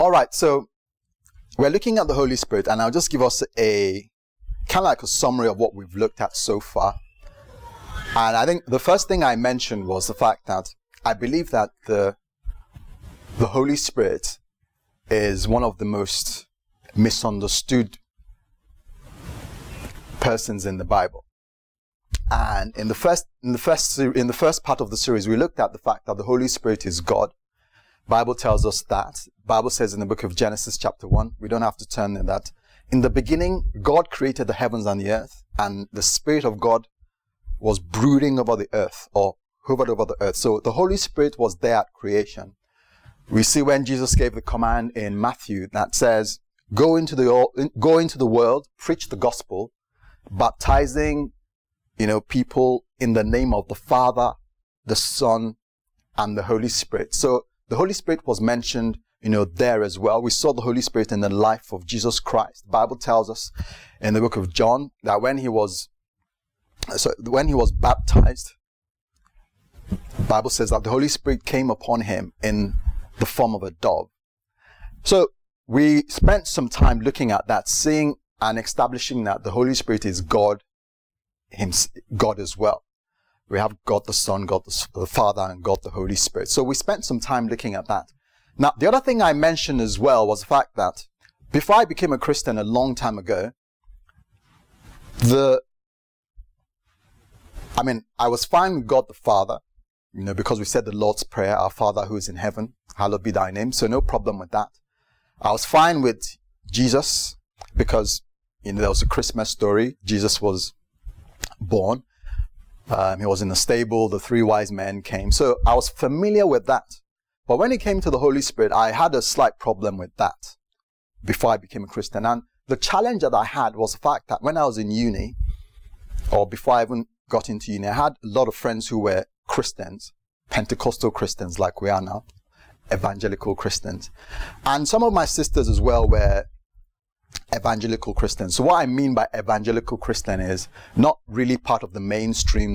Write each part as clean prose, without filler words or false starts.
All right, so we're looking at the Holy Spirit, and I'll just give us a kind of like a summary of what we've looked at so far. And I think the first thing I mentioned was the fact that I believe that the Holy Spirit is one of the most misunderstood persons in the Bible. And in the first part of the series, we looked at the fact that the Holy Spirit is God. Bible tells us that. Bible says in the book of Genesis chapter 1, we don't have to turn there, that in the beginning, God created the heavens and the earth, and the Spirit of God was brooding over the earth, or hovered over the earth. So the Holy Spirit was there at creation. We see when Jesus gave the command in Matthew that says, go into the world, preach the gospel, baptizing, people in the name of the Father, the Son, and the Holy Spirit. So the Holy Spirit was mentioned, there as well. We saw the Holy Spirit in the life of Jesus Christ. The Bible tells us in the book of John that when he was baptized, the Bible says that the Holy Spirit came upon him in the form of a dove. So we spent some time looking at that, seeing and establishing that the Holy Spirit is God as well. We have God the Son, God the Father, and God the Holy Spirit. So we spent some time looking at that. Now, the other thing I mentioned as well was the fact that before I became a Christian a long time ago, I was fine with God the Father, because we said the Lord's Prayer, our Father who is in heaven, hallowed be thy name. So no problem with that. I was fine with Jesus because, there was a Christmas story. Jesus was born. He was in a stable. The 3 wise men came. So I was familiar with that. But when it came to the Holy Spirit, I had a slight problem with that before I became a Christian. And the challenge that I had was the fact that when I was in uni, or before I even got into uni, I had a lot of friends who were Christians, Pentecostal Christians like we are now, evangelical Christians. And some of my sisters as well were evangelical Christians. So what I mean by evangelical Christian is not really part of the mainstream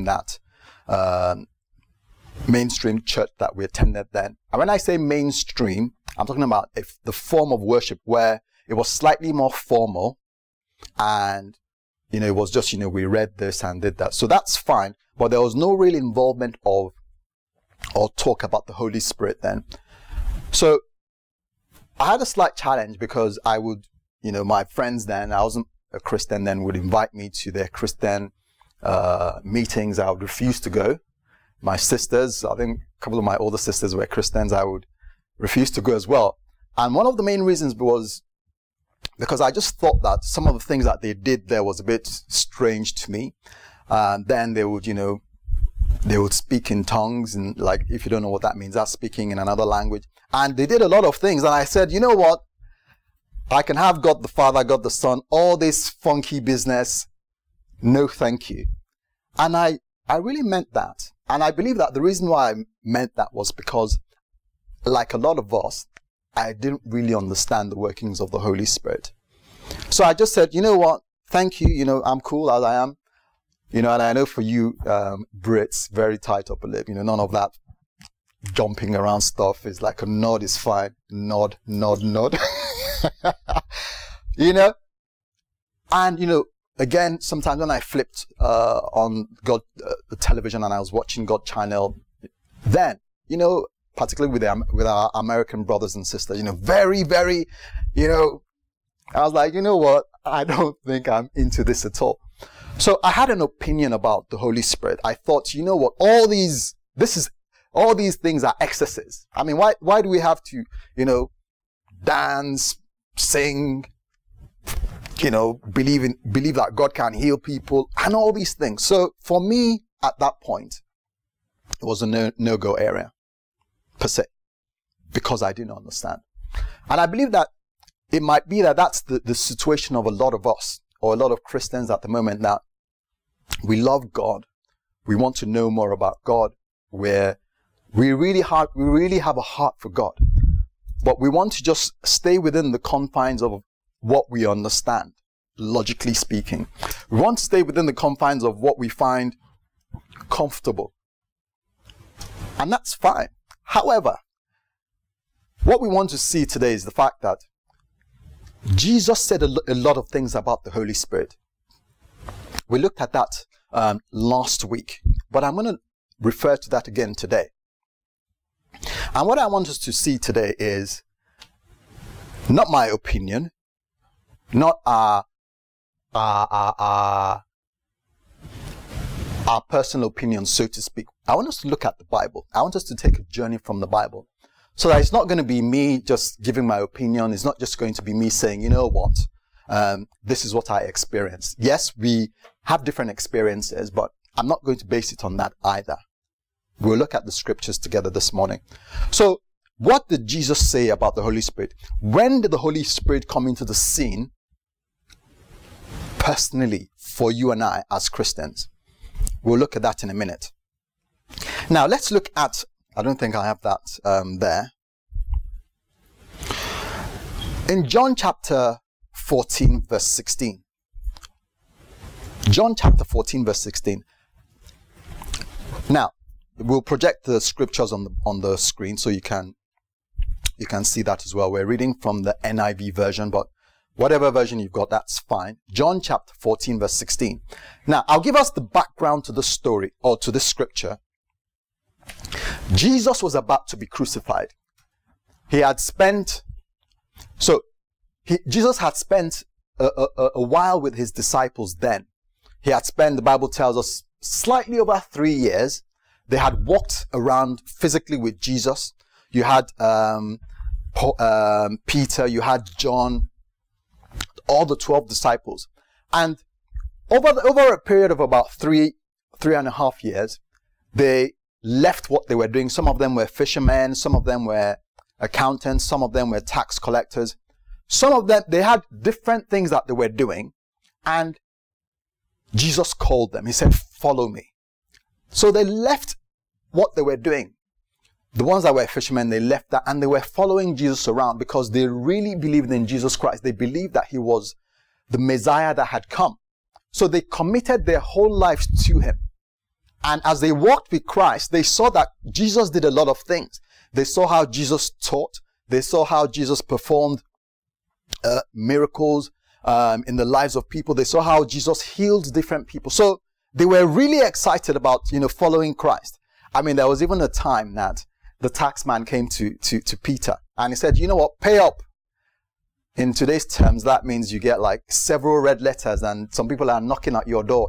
church that we attended then. And when I say mainstream, I'm talking about the form of worship where it was slightly more formal, and it was just we read this and did that. So that's fine, but there was no real involvement of or talk about the Holy Spirit then. So I had a slight challenge because I would, my friends then, I wasn't a Christian then, would invite me to their Christian meetings. I would refuse to go. My sisters, I think a couple of my older sisters were Christians. I would refuse to go as well. And one of the main reasons was because I just thought that some of the things that they did there was a bit strange to me. And then they would, they would speak in tongues, and like, if you don't know what that means, that's speaking in another language. And they did a lot of things. And I said, you know what? I can have God the Father, God the Son, all this funky business. No, thank you. And I really meant that. And I believe that the reason why I meant that was because, like a lot of us, I didn't really understand the workings of the Holy Spirit. So I just said, you know what? Thank you. I'm cool as I am. And I know for you, Brits, very tight upper lip. None of that jumping around stuff. Is like a nod is fine. Nod. And, again, sometimes when I flipped on the television and I was watching God Channel, then, particularly with our American brothers and sisters, very, very, I was like, you know what? I don't think I'm into this at all. So I had an opinion about the Holy Spirit. I thought, you know what? All these things are excesses. I mean, why do we have to, dance, sing, believe that God can heal people and all these things. So for me, at that point, it was a no-go area, per se, because I didn't understand. And I believe that it might be that that's the situation of a lot of us, or a lot of Christians at the moment, that we love God. We want to know more about God, where we really have a heart for God. But we want to just stay within the confines of what we understand, logically speaking. We want to stay within the confines of what we find comfortable. And that's fine. However, what we want to see today is the fact that Jesus said a lot of things about the Holy Spirit. We looked at that last week, but I'm going to refer to that again today. And what I want us to see today is not my opinion, not our personal opinion, so to speak. I want us to look at the Bible. I want us to take a journey from the Bible. So that it's not going to be me just giving my opinion. It's not just going to be me saying, you know what, this is what I experienced. Yes, we have different experiences, but I'm not going to base it on that either. We'll look at the scriptures together this morning. So what did Jesus say about the Holy Spirit? When did the Holy Spirit come into the scene personally for you and I as Christians? We'll look at that in a minute. Now let's look at, I don't think I have that there. In John chapter 14 verse 16. John chapter 14 verse 16. Now, we'll project the scriptures on the screen so you can see that as well. We're reading from the NIV version, but whatever version you've got, that's fine. John chapter 14 verse 16. Now, I'll give us the background to the story, or to this scripture. Jesus was about to be crucified. Jesus had spent a while with his disciples then. He had spent, the Bible tells us, slightly over 3 years. They had walked around physically with Jesus. You had Peter, you had John, all the 12 disciples. And over a period of about 3.5 years, they left what they were doing. Some of them were fishermen, some of them were accountants, some of them were tax collectors. Some of them, they had different things that they were doing. And Jesus called them. He said, follow me. So they left what they were doing. The ones that were fishermen, they left that and they were following Jesus around because they really believed in Jesus Christ. They believed that he was the Messiah that had come. So they committed their whole lives to him. And as they walked with Christ, they saw that Jesus did a lot of things. They saw how Jesus taught. They saw how Jesus performed miracles in the lives of people. They saw how Jesus healed different people. So they were really excited about, following Christ. I mean, there was even a time that the tax man came to Peter and he said, you know what, pay up. In today's terms, that means you get like several red letters and some people are knocking at your door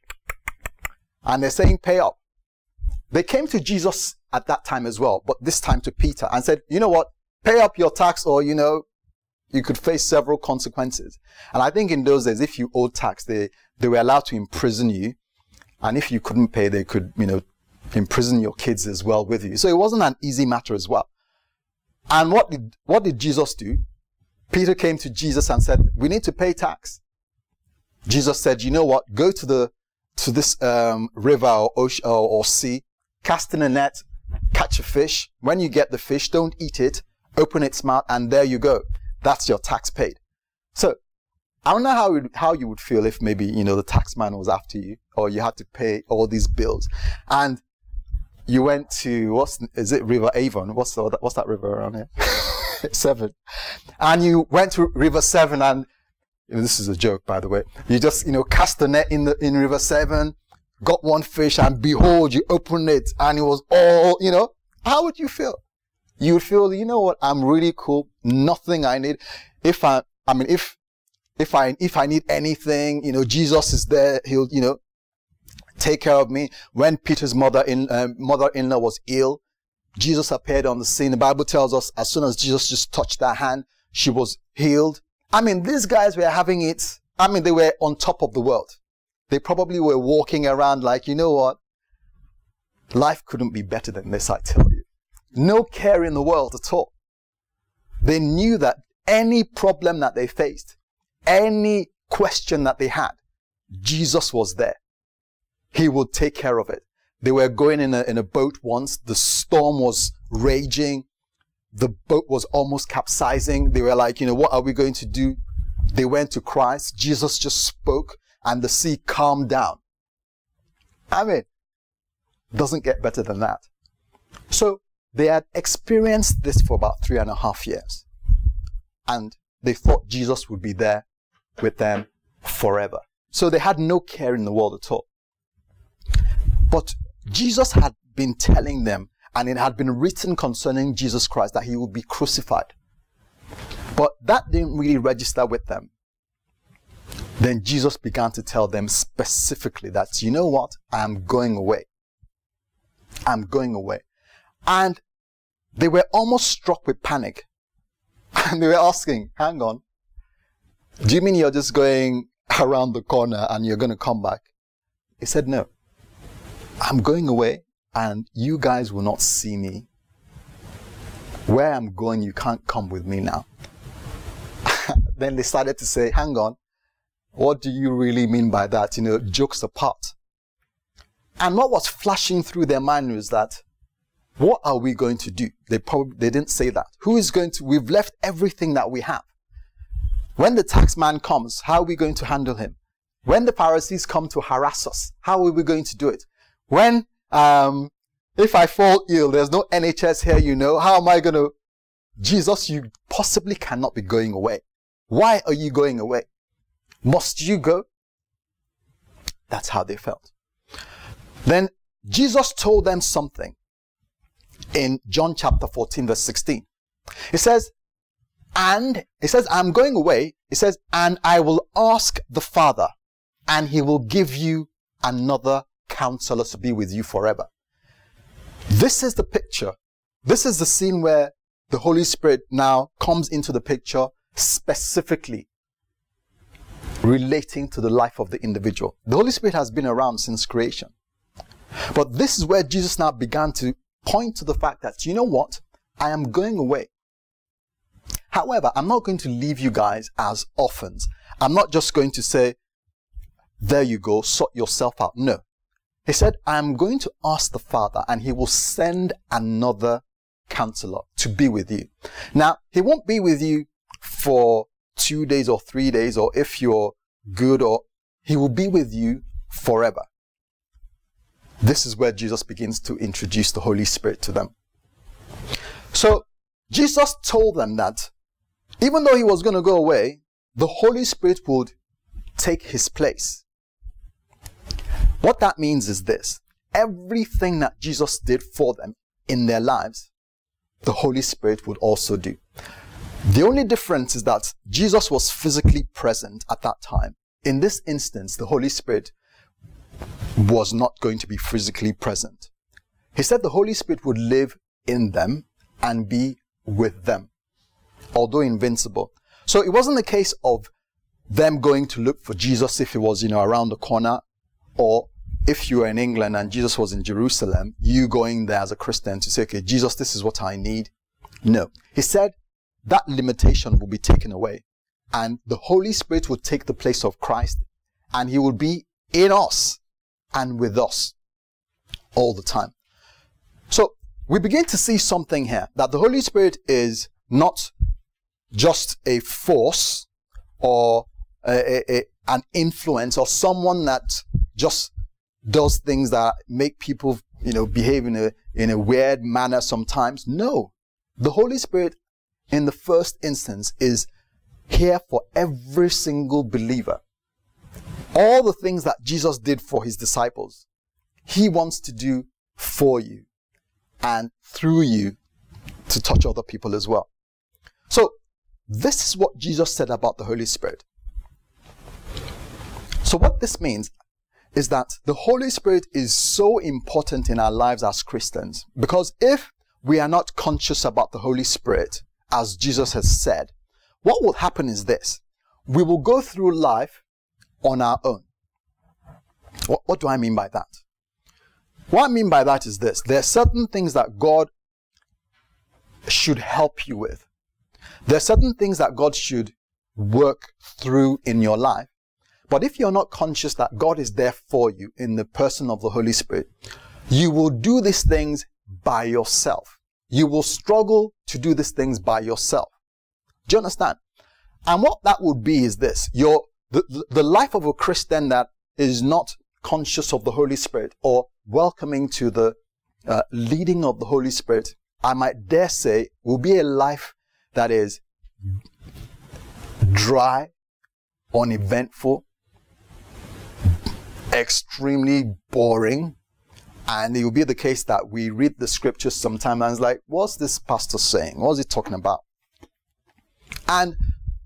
and they're saying, pay up. They came to Jesus at that time as well, but this time to Peter and said, you know what, pay up your tax or, you could face several consequences. And I think in those days, if you owed tax, they were allowed to imprison you. And if you couldn't pay, they could, imprison your kids as well with you. So it wasn't an easy matter as well. And what did Jesus do? Peter came to Jesus and said, we need to pay tax. Jesus said, you know what? Go to this river or ocean or sea, cast in a net, catch a fish. When you get the fish, don't eat it, open its mouth, and there you go. That's your tax paid. So I don't know how you would feel if maybe, the tax man was after you or you had to pay all these bills and you went to, is it River Avon? What's that river around here? Severn. And you went to River Severn and, this is a joke, by the way. You just, cast the net in River Severn, got one fish and behold, you opened it and it was all, how would you feel? You would feel, you know what, I'm really cool. Nothing I need. If I need anything, Jesus is there. He'll, take care of me. When Peter's mother-in-law was ill, Jesus appeared on the scene. The Bible tells us as soon as Jesus just touched her hand, she was healed. These guys were having it. They were on top of the world. They probably were walking around like, you know what? Life couldn't be better than this, I tell you. No care in the world at all. They knew that any problem that they faced, any question that they had, Jesus was there. He would take care of it. They were going in a boat once. The storm was raging. The boat was almost capsizing. They were like, what are we going to do? They went to Christ. Jesus just spoke and the sea calmed down. Doesn't get better than that. So they had experienced this for about 3.5 years. And they thought Jesus would be there with them forever. So they had no care in the world at all. But Jesus had been telling them, and it had been written concerning Jesus Christ, that he would be crucified. But that didn't really register with them. Then Jesus began to tell them specifically that, you know what? I am going away. I'm going away. And they were almost struck with panic. And they were asking, hang on, do you mean you're just going around the corner and you're going to come back? He said, no. I'm going away and you guys will not see me. Where I'm going, you can't come with me now. Then they started to say, hang on, what do you really mean by that? Jokes apart. And what was flashing through their mind was that, what are we going to do? They didn't say that. We've left everything that we have. When the tax man comes, how are we going to handle him? When the Pharisees come to harass us, how are we going to do it? When, if I fall ill, there's no NHS here, how am I going to? Jesus, you possibly cannot be going away. Why are you going away? Must you go? That's how they felt. Then Jesus told them something in John chapter 14, verse 16. It says, I'm going away. It says, and I will ask the Father, and he will give you another counselor to be with you forever. This is the picture. This is the scene where the Holy Spirit now comes into the picture, specifically relating to the life of the individual. The Holy Spirit has been around since creation. But this is where Jesus now began to point to the fact that, you know what? I am going away. However, I'm not going to leave you guys as orphans. I'm not just going to say, there you go, sort yourself out. No. He said, I'm going to ask the Father and he will send another counselor to be with you. Now, he won't be with you for 2 days or 3 days, or if you're good, or he will be with you forever. This is where Jesus begins to introduce the Holy Spirit to them. So, Jesus told them that even though he was going to go away, the Holy Spirit would take his place. What that means is this: everything that Jesus did for them in their lives, the Holy Spirit would also do. The only difference is that Jesus was physically present at that time. In this instance, the Holy Spirit was not going to be physically present. He said the Holy Spirit would live in them and be with them, although invincible. So it wasn't a case of them going to look for Jesus if he was, around the corner, or if you were in England and Jesus was in Jerusalem, you going there as a Christian to say, okay, Jesus, this is what I need. No. He said that limitation will be taken away, and the Holy Spirit will take the place of Christ, and he will be in us and with us all the time. So we begin to see something here, that the Holy Spirit is not just a force or an influence or someone that just does things that make people, behave in a weird manner sometimes. No. The Holy Spirit, in the first instance, is here for every single believer. All the things that Jesus did for his disciples, he wants to do for you and through you to touch other people as well. So, this is what Jesus said about the Holy Spirit. So what this means is that the Holy Spirit is so important in our lives as Christians, because if we are not conscious about the Holy Spirit, as Jesus has said, what will happen is this: we will go through life on our own. What do I mean by that? What I mean by that is this: there are certain things that God should help you with. There are certain things that God should work through in your life. But if you're not conscious that God is there for you in the person of the Holy Spirit, you will do these things by yourself. You will struggle to do these things by yourself. Do you understand? And what that would be is this: the life of a Christian that is not conscious of the Holy Spirit or welcoming to the leading of the Holy Spirit I might dare say, will be a life that is dry, uneventful, extremely boring. And it will be the case that we read the scriptures sometimes and it's like, what's this pastor saying? What's he talking about? And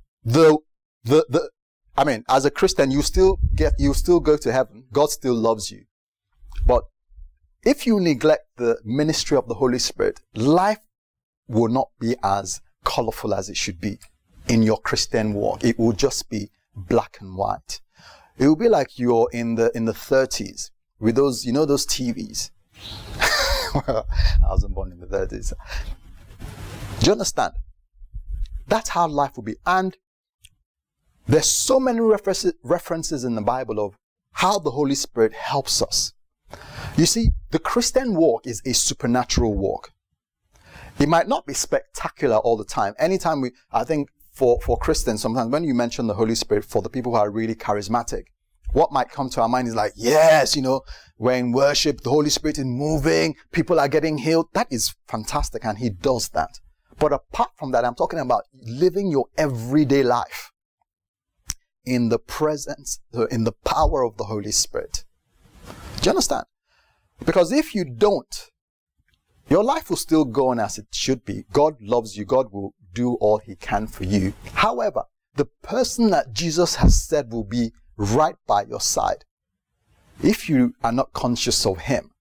as a Christian, you still go to heaven. God still loves you. But if you neglect the ministry of the Holy Spirit, life will not be as colorful as it should be in your Christian walk. It will just be black and white. It will be like you're in the 30s with those, those TVs. Well, I wasn't born in the 30s. Do you understand? That's how life will be. And there's so many references in the Bible of how the Holy Spirit helps us. You see, the Christian walk is a supernatural walk. It might not be spectacular all the time. Anytime I think for Christians, sometimes when you mention the Holy Spirit, for the people who are really charismatic, what might come to our mind is like, yes, we're in worship, the Holy Spirit is moving, people are getting healed. That is fantastic, and He does that. But apart from that, I'm talking about living your everyday life in the presence, in the power of the Holy Spirit. Do you understand? Because if you don't, your life will still go on as it should be. God loves you. God will do all He can for you. However, the person that Jesus has said will be right by your side, if you are not conscious of Him,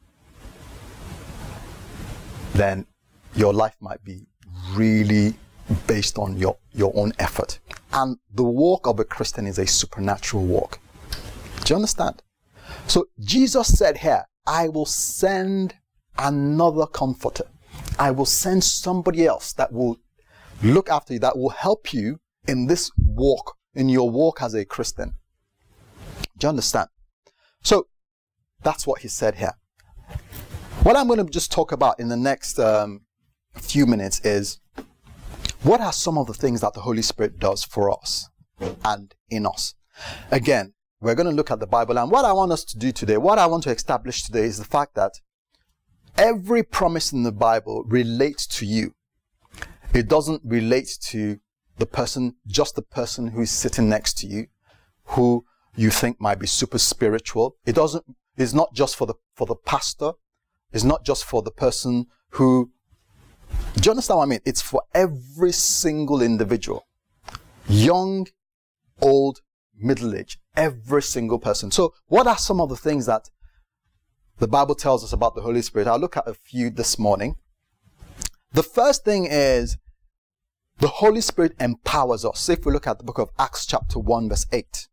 then your life might be really based on your own effort. And the walk of a Christian is a supernatural walk. Do you understand? So Jesus said here, I will send another comforter. I will send somebody else that will look after you, that will help you in this walk, in your walk as a Christian. Do you understand? So that's what He said here. What I'm going to just talk about in the next few minutes is, what are some of the things that the Holy Spirit does for us and in us? Again, we're going to look at the Bible, and what I want us to do today, what I want to establish today is the fact that every promise in the Bible relates to you. It doesn't relate to the person, just the person who is sitting next to you, who you think might be super spiritual. It's not just for the pastor. It's not just for the person who, do you understand what I mean? It's for every single individual. Young, old, middle-aged, every single person. So what are some of the things that the Bible tells us about the Holy Spirit? I'll look at a few this morning. The first thing is the Holy Spirit empowers us. If we look at the book of Acts chapter 1 verse 8.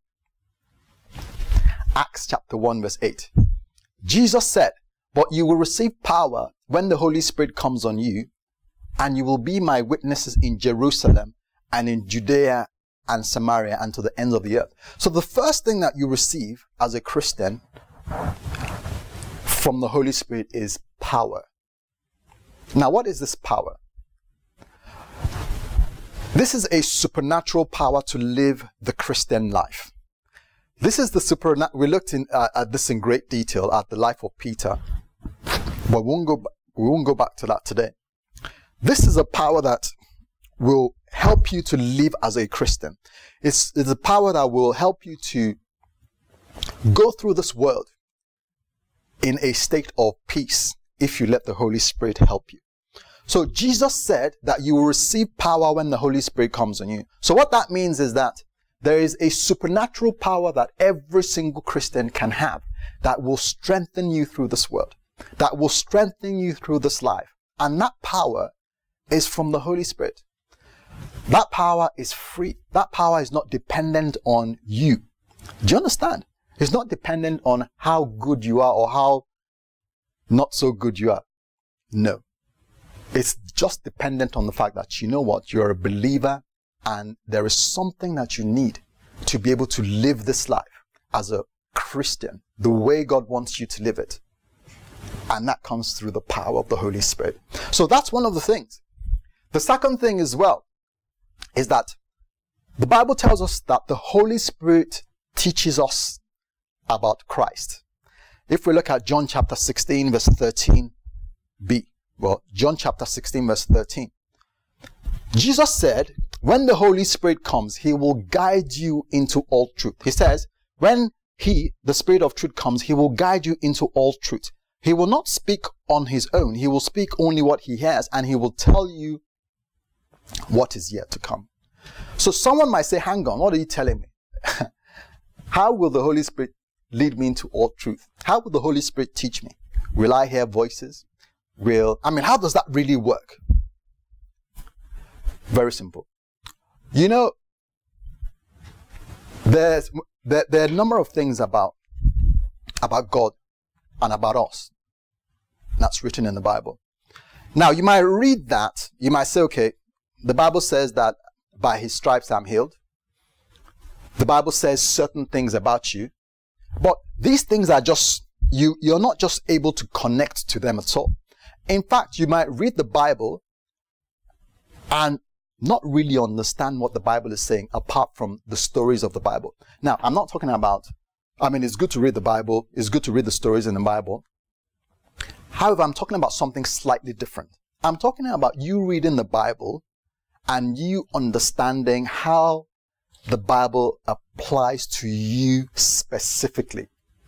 Acts chapter 1 verse 8. Jesus said, but you will receive power when the Holy Spirit comes on you, and you will be my witnesses in Jerusalem and in Judea and Samaria and to the ends of the earth. So the first thing that you receive as a Christian from the Holy Spirit is power. Now, what is this power? This is a supernatural power to live the Christian life. This is the supernatural. We looked at this in great detail at the life of Peter, but we won't go back to that today. This is a power that will help you to live as a Christian. It's a power that will help you to go through this world in a state of peace if you let the Holy Spirit help you. So Jesus said that you will receive power when the Holy Spirit comes on you. So what that means is that there is a supernatural power that every single Christian can have that will strengthen you through this world, that will strengthen you through this life. And that power is from the Holy Spirit. That power is free. That power is not dependent on you. Do you understand? It's not dependent on how good you are or how not so good you are. No. It's just dependent on the fact that, you know what, you're a believer and there is something that you need to be able to live this life as a Christian, the way God wants you to live it. And that comes through the power of the Holy Spirit. So that's one of the things. The second thing as well is that the Bible tells us that the Holy Spirit teaches us about Christ. If we look at John chapter 16 verse 13b, Well, John chapter 16, verse 13. Jesus said, when the Holy Spirit comes, he will guide you into all truth. He says, when he, the Spirit of truth, comes, he will guide you into all truth. He will not speak on his own. He will speak only what he hears, and he will tell you what is yet to come. So someone might say, hang on, what are you telling me? How will the Holy Spirit lead me into all truth? How will the Holy Spirit teach me? Will I hear voices? How does that really work? Very simple. You know, there are a number of things about God and about us that's written in the Bible. Now, you might read that. You might say, okay, the Bible says that by his stripes I'm healed. The Bible says certain things about you. But these things are just, you're not just able to connect to them at all. In fact, you might read the Bible and not really understand what the Bible is saying apart from the stories of the Bible. Now, I'm not talking about, it's good to read the Bible. It's good to read the stories in the Bible. However, I'm talking about something slightly different. I'm talking about you reading the Bible and you understanding how the Bible applies to you specifically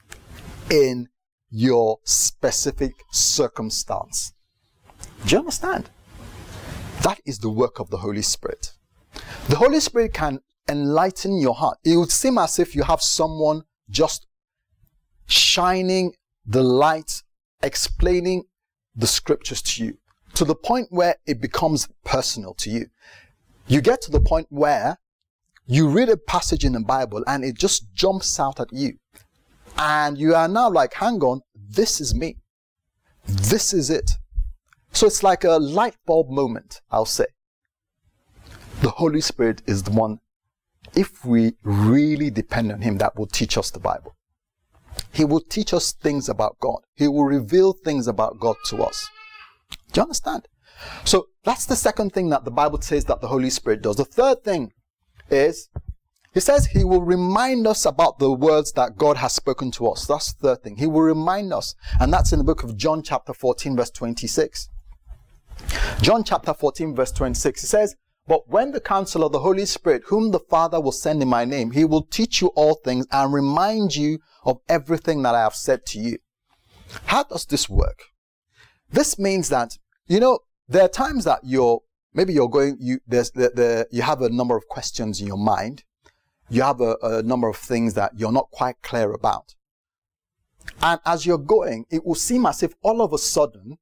in your specific circumstance. Do you understand? That is the work of the Holy Spirit. The Holy Spirit can enlighten your heart. It would seem as if you have someone just shining the light, explaining the scriptures to you, to the point where it becomes personal to you. You get to the point where you read a passage in the Bible and it just jumps out at you. And you are now like, hang on, this is me. This is it. So it's like a light bulb moment, I'll say. The Holy Spirit is the one, if we really depend on him, that will teach us the Bible. He will teach us things about God. He will reveal things about God to us. Do you understand? So that's the second thing that the Bible says that the Holy Spirit does. The third thing is, he says he will remind us about the words that God has spoken to us. That's the third thing. He will remind us. And that's in the book of John chapter 14, verse 26. John chapter 14, verse 26. He says, but when the Counselor, the Holy Spirit, whom the Father will send in my name, he will teach you all things and remind you of everything that I have said to you. How does this work? This means that, there are times that you have a number of questions in your mind. You have a number of things that you're not quite clear about. And as you're going, it will seem as if all of a sudden,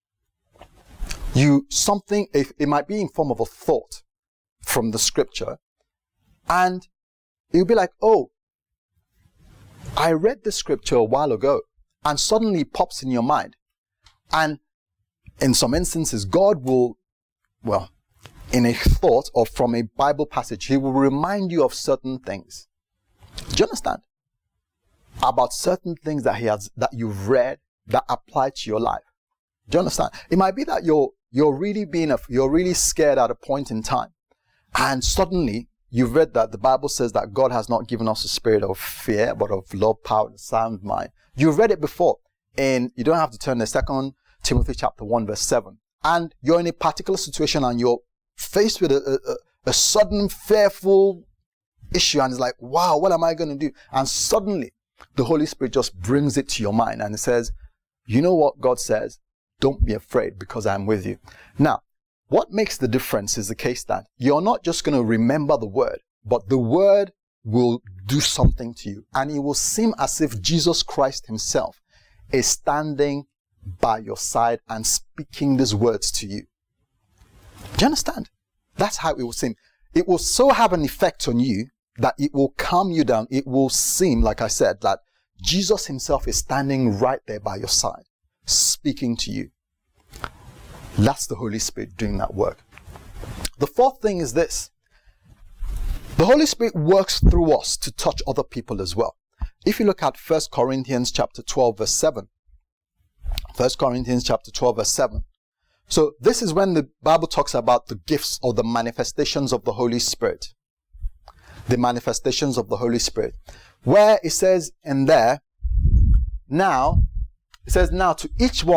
it might be in form of a thought from the scripture. And you'll be like, oh, I read the scripture a while ago. And suddenly it pops in your mind. And in some instances, God will, in a thought or from a Bible passage, he will remind you of certain things. Do you understand? About certain things that you've read that apply to your life. Do you understand? It might be that you're really scared at a point in time, and suddenly you've read that the Bible says that God has not given us a spirit of fear, but of love, power, and sound mind. You've read it before, and you don't have to turn to 2 Timothy chapter 1, verse 7. And you're in a particular situation and you're faced with a sudden fearful issue, and it's like, wow, what am I going to do? And suddenly the Holy Spirit just brings it to your mind and it says, you know what God says? Don't be afraid because I'm with you. Now, what makes the difference is the case that you're not just going to remember the word, but the word will do something to you. And it will seem as if Jesus Christ himself is standing by your side and speaking these words to you. Do you understand? That's how it will seem. It will so have an effect on you that it will calm you down. It will seem, like I said, that Jesus himself is standing right there by your side, speaking to you. That's the Holy Spirit doing that work. The fourth thing is this. The Holy Spirit works through us to touch other people as well. If you look at 1 Corinthians chapter 12, verse 7. 1 Corinthians chapter 12, verse 7. So this is when the Bible talks about the gifts or the manifestations of the Holy Spirit. The manifestations of the Holy Spirit. Where it says in there, now to each one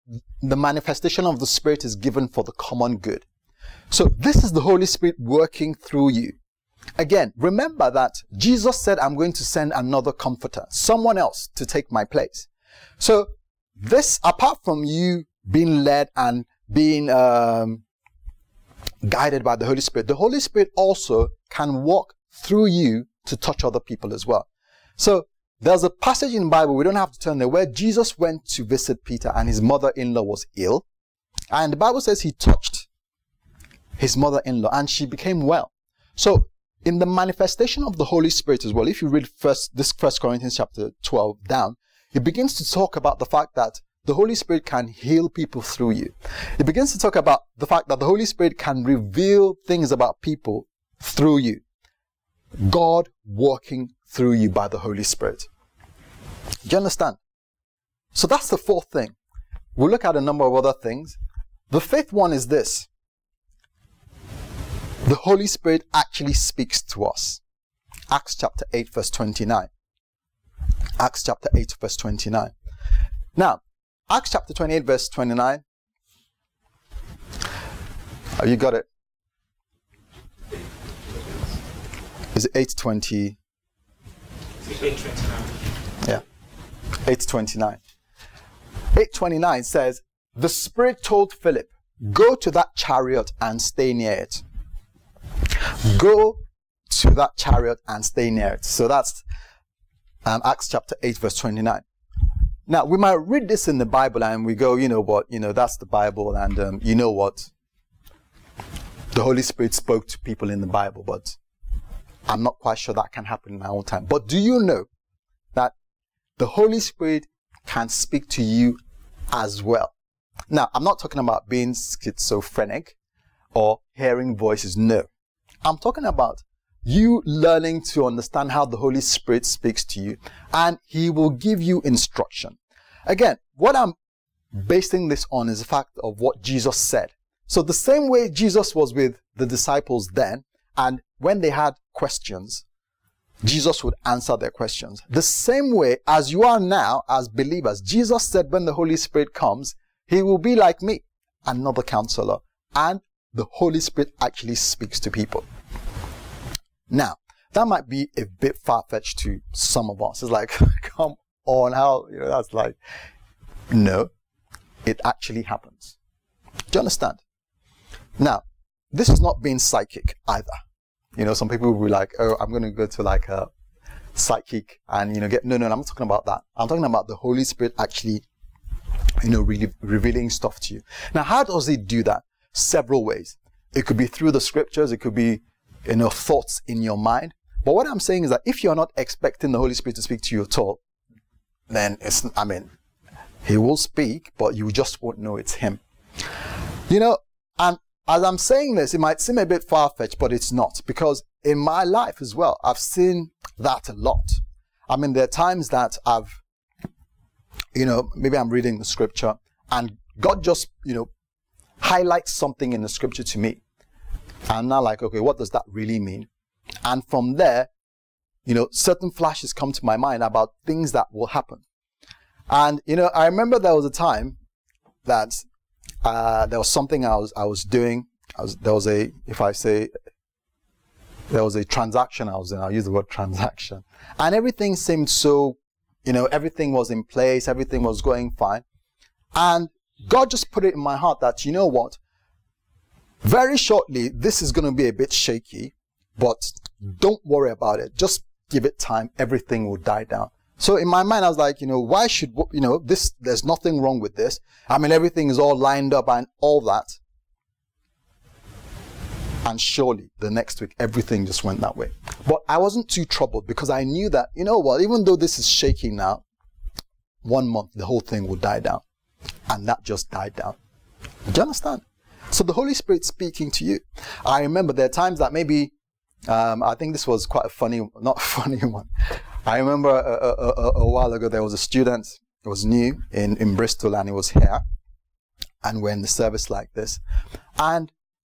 the manifestation of the Spirit is given for the common good. So this is the Holy Spirit working through you. Again, remember that Jesus said, I'm going to send another comforter, someone else to take my place. So this, apart from you being led and being guided by the Holy Spirit also can walk through you to touch other people as well. So there's a passage in the Bible, we don't have to turn there, where Jesus went to visit Peter and his mother-in-law was ill. And the Bible says he touched his mother-in-law and she became well. So in the manifestation of the Holy Spirit as well, if you read this 1 Corinthians chapter 12 down, it begins to talk about the fact that the Holy Spirit can heal people through you. It begins to talk about the fact that the Holy Spirit can reveal things about people through you. God working through you by the Holy Spirit. Do you understand? So that's the fourth thing. We'll look at a number of other things. The fifth one is this. The Holy Spirit actually speaks to us. Acts chapter 8 verse 29. Acts chapter 8 verse 29. Now, Acts chapter 28 verse 29. Have you got it? Is it 8:20? 8:29. Yeah. 8:29. 8:29 says, the Spirit told Philip, go to that chariot and stay near it. Go to that chariot and stay near it. So that's Acts chapter 8 verse 29. Now, we might read this in the Bible and we go, you know what, that's the Bible and you know what? The Holy Spirit spoke to people in the Bible, but I'm not quite sure that can happen in my own time. But do you know that the Holy Spirit can speak to you as well? Now, I'm not talking about being schizophrenic or hearing voices. No. I'm talking about you learning to understand how the Holy Spirit speaks to you, and He will give you instruction. Again, what I'm basing this on is the fact of what Jesus said. So the same way Jesus was with the disciples then, and when they had questions, Jesus would answer their questions. The same way as you are now as believers, Jesus said when the Holy Spirit comes, He will be like me, another counselor. And the Holy Spirit actually speaks to people. Now, that might be a bit far-fetched to some of us. It's like, come on, how, that's like, no, it actually happens. Do you understand? Now, this is not being psychic either. Some people will be like, oh, I'm going to go to like a psychic and, no, I'm not talking about that. I'm talking about the Holy Spirit actually, really revealing stuff to you. Now, how does He do that? Several ways. It could be through the scriptures. It could be, thoughts in your mind. But what I'm saying is that if you're not expecting the Holy Spirit to speak to you at all, then He will speak, but you just won't know it's Him. And as I'm saying this, it might seem a bit far-fetched, but it's not. Because in my life as well, I've seen that a lot. There are times that I've, maybe I'm reading the scripture and God just, highlights something in the scripture to me. I'm now like, okay, what does that really mean? And from there, certain flashes come to my mind about things that will happen. And, I remember there was a time that there was something I was doing. There was a transaction I was in. I'll use the word transaction. And everything seemed so, everything was in place. Everything was going fine. And God just put it in my heart that, you know what? Very shortly, this is going to be a bit shaky, but don't worry about it. Just give it time. Everything will die down. So in my mind, I was like, why should, this, there's nothing wrong with this. Everything is all lined up and all that. And surely the next week, everything just went that way. But I wasn't too troubled because I knew that, even though this is shaking now, 1 month, the whole thing will die down. And that just died down. Do you understand? So the Holy Spirit speaking to you. I remember there are times that maybe, I think this was quite not a funny one. I remember a while ago, there was a student, it was new in Bristol and he was here. And we're in the service like this. And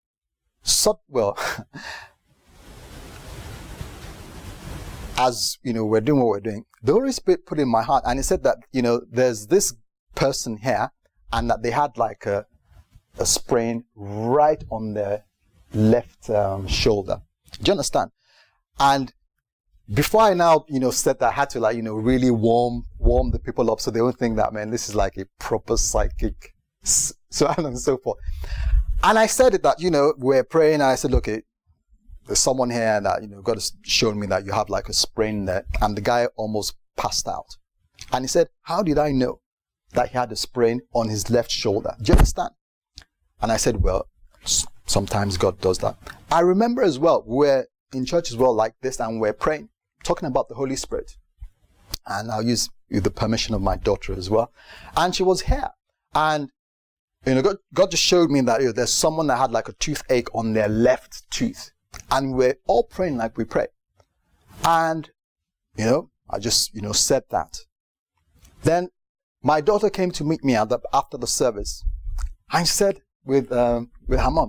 as, we're doing what we're doing, the Holy Spirit put in my heart and He said that, there's this person here and that they had like a sprain right on their left shoulder. Do you understand? And before I now, said that, I had to really warm the people up so they don't think that, man, this is like a proper psychic, so on and so forth. And I said it that, we're praying, and I said, look, there's someone here that, God has shown me that you have like a sprain there. And the guy almost passed out. And he said, how did I know that he had a sprain on his left shoulder? Do you understand? And I said, well, sometimes God does that. I remember as well, we're in church as well like this, and we're praying, talking about the Holy Spirit. And I'll use with the permission of my daughter as well. And she was here. And, God just showed me that there's someone that had like a toothache on their left tooth. And we're all praying like we pray. And, I just, said that. Then my daughter came to meet me after the service. And she said with her mom,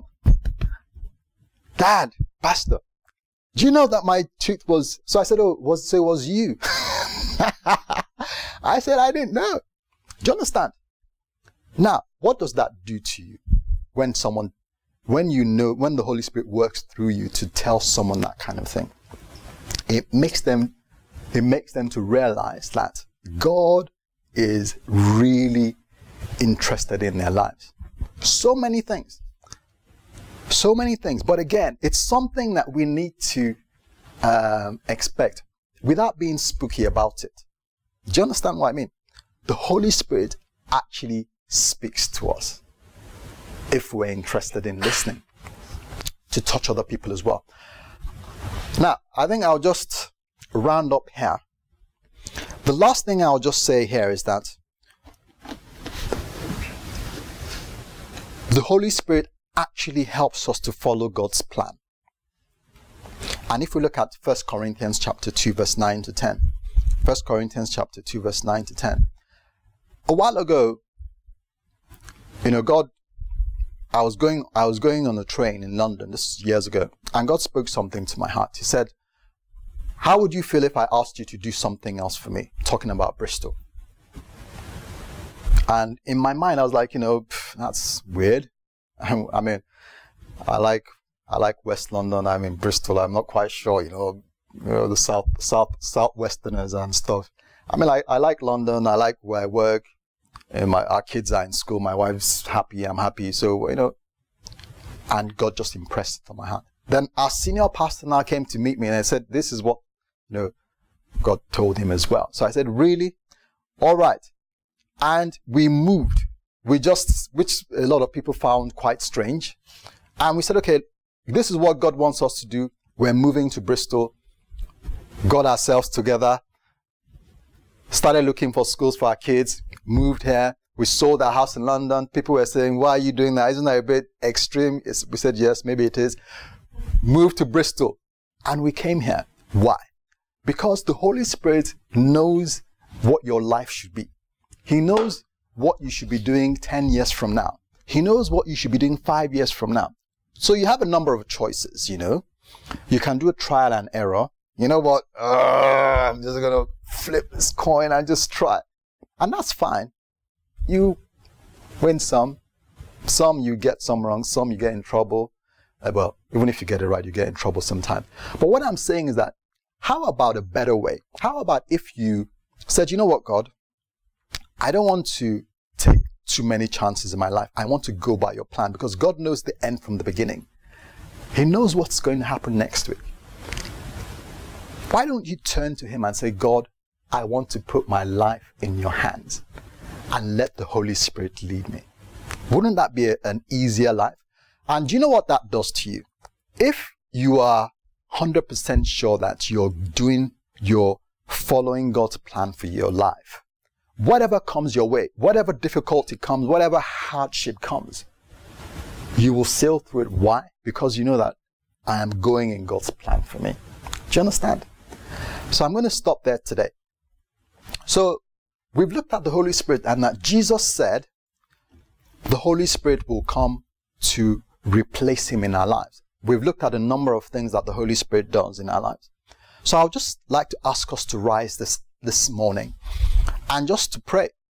Dad, Pastor, do you know that my tooth was... So I said, it was you. I said, I didn't know. Do you understand? Now, what does that do to you when the Holy Spirit works through you to tell someone that kind of thing? It makes them to realize that God is really interested in their lives. So many things. But again, it's something that we need to expect without being spooky about it. Do you understand what I mean? The Holy Spirit actually speaks to us if we're interested in listening, to touch other people as well. Now, I think I'll just round up here. The last thing I'll just say here is that the Holy Spirit actually helps us to follow God's plan. And if we look at 1 Corinthians chapter 2, verse 9 to 10. 1 Corinthians chapter 2, verse 9 to 10. A while ago, God, I was going on a train in London, this is years ago, and God spoke something to my heart. He said, how would you feel if I asked you to do something else for me? Talking about Bristol. And in my mind, I was like, that's weird. I mean, I like West London. I'm in Bristol. I'm not quite sure, the Southwesterners and stuff. I mean, I like London. I like where I work. And our kids are in school. My wife's happy. I'm happy. So, and God just impressed it on my heart. Then our senior pastor now came to meet me, and I said, this is what, God told him as well. So I said, really? All right. And we moved. Which a lot of people found quite strange. And we said, okay, this is what God wants us to do. We're moving to Bristol. Got ourselves together. Started looking for schools for our kids. Moved here. We sold our house in London. People were saying, why are you doing that? Isn't that a bit extreme? We said, yes, maybe it is. Moved to Bristol. And we came here. Why? Because the Holy Spirit knows what your life should be. He knows what you should be doing 10 years from now. He knows what you should be doing 5 years from now. So you have a number of choices, You can do a trial and error. You know what? I'm just going to flip this coin and just try. And that's fine. You win some you get some wrong, some you get in trouble. Well, even if you get it right, you get in trouble sometimes. But what I'm saying is that, how about a better way? How about if you said, you know what, God? I don't want to take too many chances in my life. I want to go by your plan, because God knows the end from the beginning. He knows what's going to happen next week. Why don't you turn to him and say, God, I want to put my life in your hands and let the Holy Spirit lead me? Wouldn't that be an easier life? And do you know what that does to you? If you are 100% sure that you're following God's plan for your life, whatever comes your way, whatever difficulty comes, whatever hardship comes, you will sail through it. Why? Because you know that I am going in God's plan for me. Do you understand? So I'm going to stop there today. So we've looked at the Holy Spirit, and that Jesus said the Holy Spirit will come to replace him in our lives. We've looked at a number of things that the Holy Spirit does in our lives. So I'd just like to ask us to rise this morning and just to pray